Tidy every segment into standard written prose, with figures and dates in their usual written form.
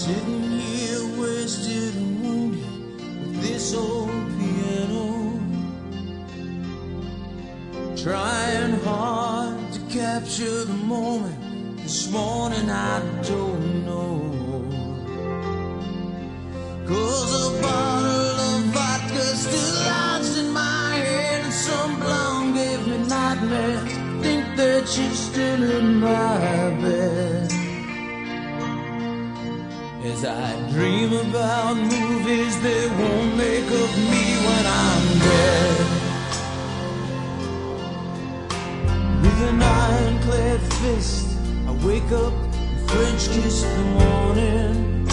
Sitting here wasted and wounded with this old piano, trying hard to capture the moment. This morning I don't know, 'cause a bottle of vodka still lodged in my head, and some blonde gave me nightmares. Think that she's still in my bed. As I dream about movies they won't make of me when I'm dead. With an ironclad fist I wake up and French kiss the morning,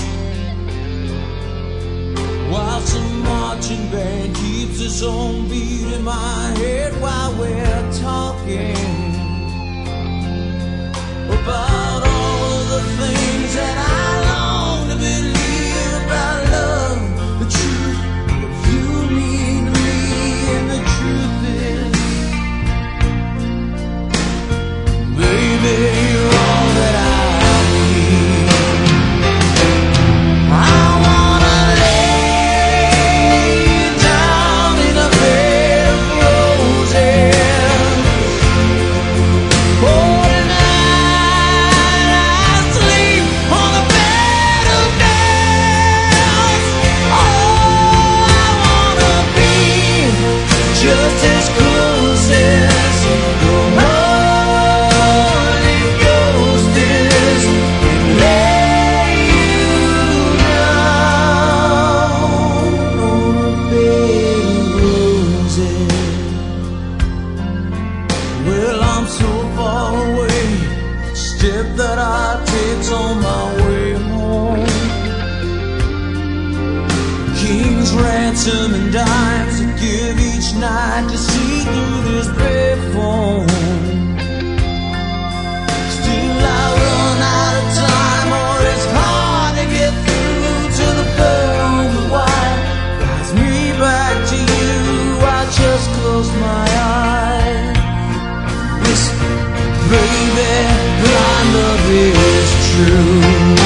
while some marching band keeps its own beat in my head while we're talking about all of the things that I long to believe about love, the truth, what you mean to me. And the truth is, baby, you're all that I need. I wanna lay down in a bed of roses. Oh, just as close as the Holy Ghost is, and lay you down on a bed of roses. Well, I'm so far away, the step that I take's on my way home. King's ransom and dimes to give each night to see through this payphone. Still I run out of time, or it's hard to get through to the pearl of white. Flies me back to you, I just close my eyes. Whisper, baby, blind love is true.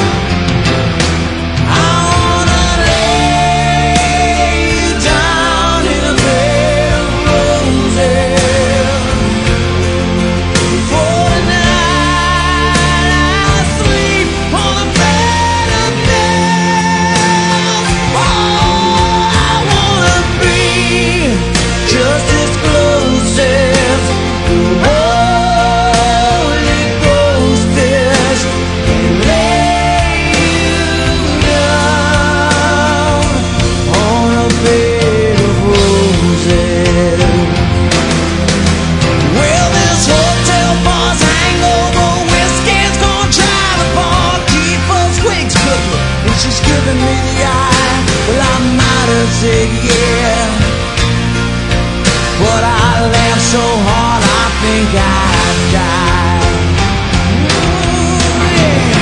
Say yeah, but I laughed so hard I think I'd die. Ooh, yeah.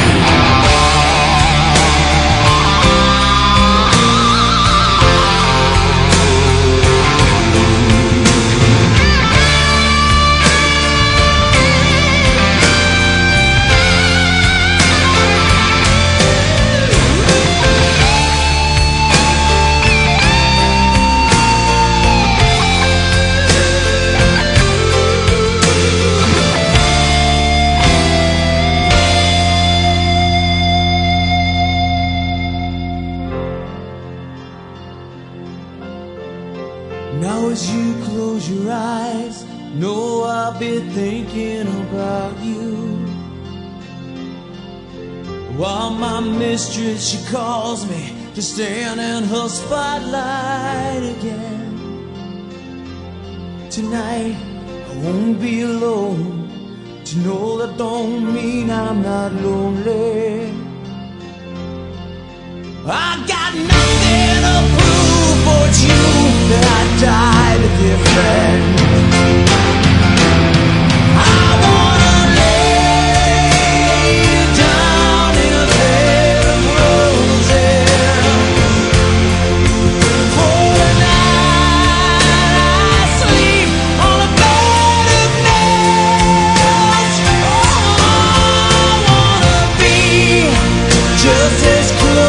Now as you close your eyes, know I'll be thinking about you, while my mistress, she calls me to stand in her spotlight again. Tonight I won't be alone, to know that don't mean I'm not lonely. I got nothing to prove, for it's you that I died to defend. I wanna lay you down in a bed of roses. For the night I sleep on a bed of nails. Oh, I wanna be just as close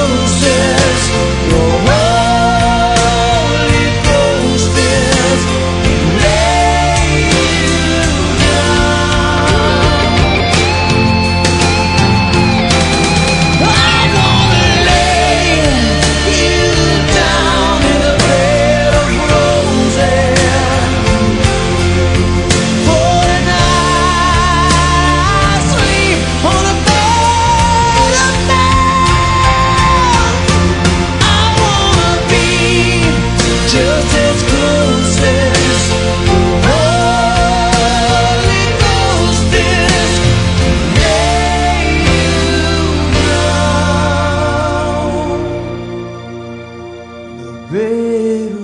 baby.